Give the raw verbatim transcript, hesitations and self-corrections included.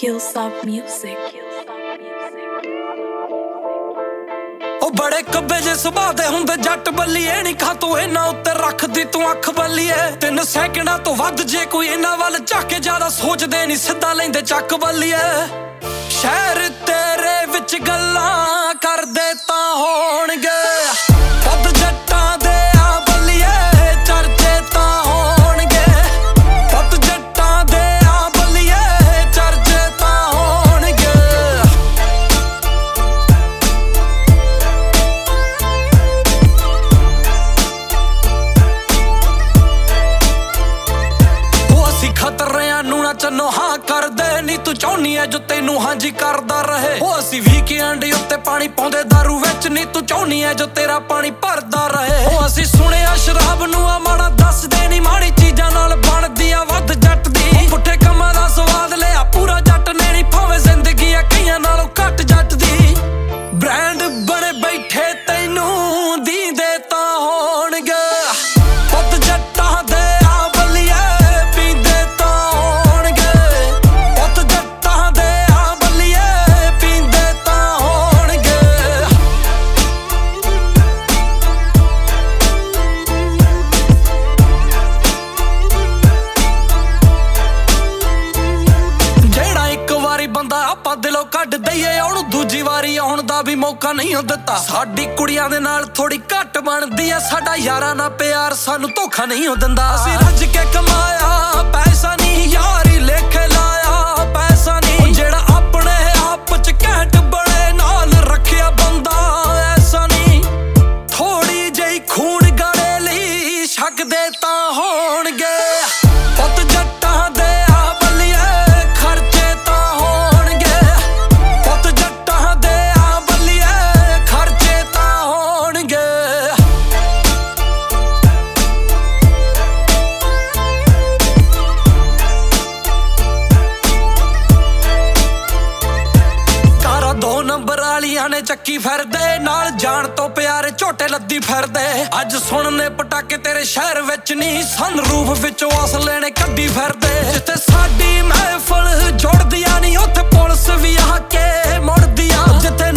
Killsoft Music. ਉਹ ਬੜੇ ਕੱਬੇ ਜੇ ਸੁਭਾਅ ਦੇ ਹੁੰਦੇ ਜੱਟ ਬੱਲੀਏ ਨੀ ਖਾ ਤੂੰ ਇਹਨਾਂ ਉੱਤੇ ਰੱਖਦੀ ਤੂੰ ਅੱਖ ਬੱਲੀਏ ਤਿੰਨ ਸੈਕਿੰਡਾਂ ਤੋਂ ਵੱਧ ਜੇ ਕੋਈ ਇਹਨਾਂ ਵੱਲ ਝਾਕੇ ਜ਼ਿਆਦਾ ਸੋਚਦੇ ਨੀ ਸਿੱਧਾ ਲੈਂਦੇ ਚੱਕ ਬੱਲੀਏ ਸ਼ਹਿਰ ਤੇਰੇ ਵਿੱਚ ਗੱਲਾਂ ਕਰਦੇ ਤਾਂ ਹੋਣਗੇ ਵੱਧ ਜੱਟਾਂ ਦੇ ਆ ਬੱਲੀਏ ਚਰਚੇ ਤਾਂ ਹੋਣਗੇ ਵੱਧ ਜੱਟਾਂ ਦੇ ਆ ਬੱਲੀਏ ਚਰਚੇ ਤਾਂ ਹੋਣਗੇ ਉਹ ਅਸੀਂ ਖਤਰਿਆਂ ਨੂੰ ਨਾ ਚੰਨੋ ਹਾਂ ਕਰਦੇ ਨੀ ਤੂੰ ਚਾਹੁੰਨੀ ਐ ਜੋ ਤੈਨੂੰ ਹਾਂਜੀ ਕਰਦਾ ਰਹੇ ਉਹ ਅਸੀਂ ਵੀਕਐਂਡ ਉੱਤੇ ਪਾਣੀ ਪਾਉਂਦੇ ਦਾਰੂ ਵਿੱਚ ਨੀ ਤੂੰ ਚਾਹੁੰਨੀ ਐ ਜੋ ਤੇਰਾ ਪਾਣੀ ਭਰਦਾ ਰਹੇ ਉਹ ਅਸੀਂ ਸੁਣਿਆ ਸ਼ਰਾਬ ਨੂੰ ਆ ਮਾੜਾ ਦੱਸਦੇ ਨੀ ਮਾੜੀ ਚੀਜ਼ਾਂ ਨਾਲ ਬਣਦੀ ਆ ਵੱਧ ਜੱਟ ਦੀ ਪੁੱਠੇ ਕੰਮਾਂ ਦਾ ਸਵਾਦ ਲਿਆ ਪੂਰਾ ਜੱਟ ਨੇ ਨੀ ਭਾਵੇਂ ਜ਼ਿੰਦਗੀ ਆ ਕਈਆਂ ਨਾਲੋਂ ਘੱਟ ਜੱਟ ਦੀ ਬ੍ਰਾਂਡ ਬਣੇ ਬੈਠੇ ਤੈਨੂੰ ਦੀਂਦੇ ਤਾਂ ਹੋਣਗੇ ਵੱਧ ਜੱਟਾਂ ਦੇ ਆ ਬੱਲੀਏ ਪੀਂਦੇ ਤਾਂ ਹੋਣਗੇ ਵੱਧ ਜੱਟਾਂ ਦੇ ਆ ਬੱਲੀਏ ਪੀਂਦੇ ਤਾਂ ਹੋਣਗੇ ਜਿਹੜਾ ਇੱਕ ਵਾਰੀ ਬੰਦਾ ਆਪਾਂ ਦਿਲੋਂ ਕੱਢ ਦਈਏ ਉਹਨੂੰ ਦੂਜੀ ਵਾਰੀ ਆਉਣ ਦਾ ਵੀ ਮੌਕਾ ਨਹੀਂ ਦਿੱਤਾ ਸਾਡੀ ਕੁੜੀਆਂ ਦੇ ਨਾਲ ਥੋੜੀ ਘੱਟ ਬਣਦੀ ਆ ਸਾਡਾ ਯਾਰਾਂ ਨਾਲ ਪਿਆਰ ਸਾਨੂੰ ਧੋਖਾ ਨਹੀਂ ਦਿੰਦਾ ਅਸੀਂ ਰੱਜ ਕੇ ਕਮਾਇਆ ਪੈਸਾ ਨਹੀਂ ਯਾਰੀ ਲੇਖੇ ਲਾਇਆ ਪੈਸਾ ਨਹੀਂ ਜਿਹੜਾ ਆਪਣੇ ਆਪ ਚ ਘੈਂਟ ਬਣੇ ਨਾਲ ਰੱਖਿਆ ਬੰਦਾ ਐਸਾ ਨਹੀਂ ਥੋੜੀ ਜਿਹੀ ਖੂਨ ਗਾੜੇ ਲਈ ਛਕਦੇ ਤਾਂ ਹੋਣਗੇ ਪੁੱਤ ਜੱਟਾਂ ਦੇ ਆ ਬੱਲੀਏ ਖਰਚੇ ਤਾਂ ਹੋਣਗੇ ਪੁੱਤ ਜੱਟਾਂ ਦੇ ਆ ਬੱਲੀਏ ਖਰਚੇ ਤਾਂ ਹੋਣਗੇ ਕਾਰਾਂ ਦੋ ਨੰਬਰ ਵਾਲੀਆਂ ਨੇ ਚੱਕੀ ਫਿਰਦੇ ਨਾਲ ਜਾਣ ਤੋਂ ਪਿਆਰੇ ਝੋਟੇ ਲੱਦੀ ਫਿਰਦੇ ਅੱਜ ਸੁਣਨੇ ਪਟਾਕੇ ਤੇਰੇ ਸ਼ਹਿਰ ਵਿੱਚ ਨਹੀਂ ਸਨਰੂਫ ਵਿੱਚੋਂ ਅਸਲੇ ਨੇ ਕੱਢੀ ਫਿਰਦੇ ਜਿੱਥੇ ਸਾਡੀ ਮਹਿਫਲ ਜੁੜਦੀਆਂ ਨਹੀਂ ਉੱਥੇ ਪੁਲਿਸ ਵੀ ਆ ਕੇ ਮੁੜਦੀ ਆ ਜਿੱਥੇ